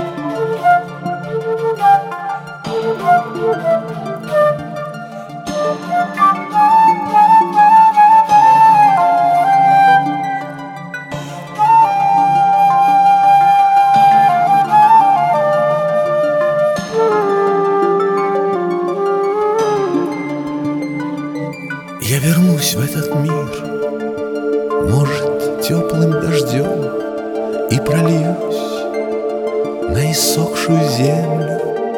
Я вернусь в этот мир, может, теплым дождем, и прольюсь на иссохшую землю.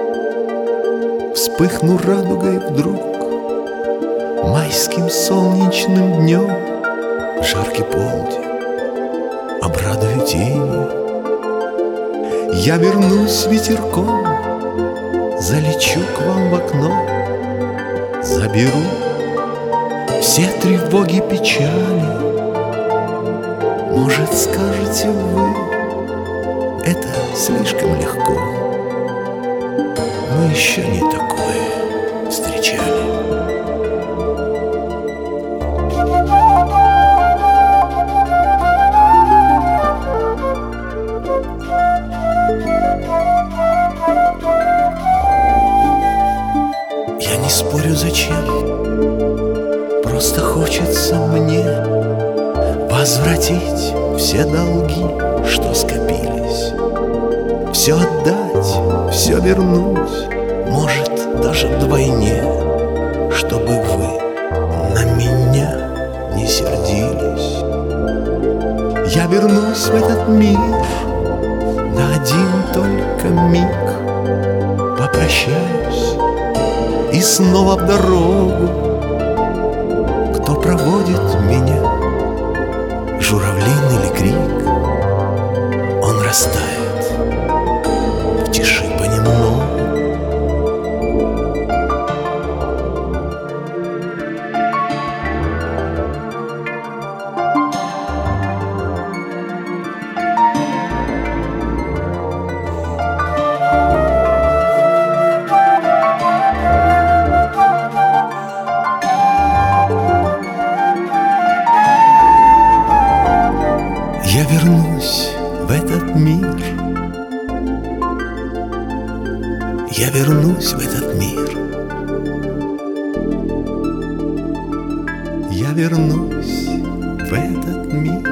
Вспыхну радугой вдруг майским солнечным днем. Жаркий полдень обрадую тенью. Я вернусь ветерком, залечу к вам в окно, заберу все тревоги, печали. Может, скажете вы, это слишком легко. Мы еще не такое встречали. Я не спорю, зачем. Просто хочется мне возвратить все долги, что скопились, все отдать, все вернуть, может, даже вдвойне, чтобы вы на меня не сердились. Я вернусь в этот мир на один только миг, попрощаюсь и снова в дорогу. Кто проводит меня, журавлиный ли крик, он растает в тиши понемногу. Я вернусь в этот мир. Я вернусь в этот мир. Я вернусь в этот мир.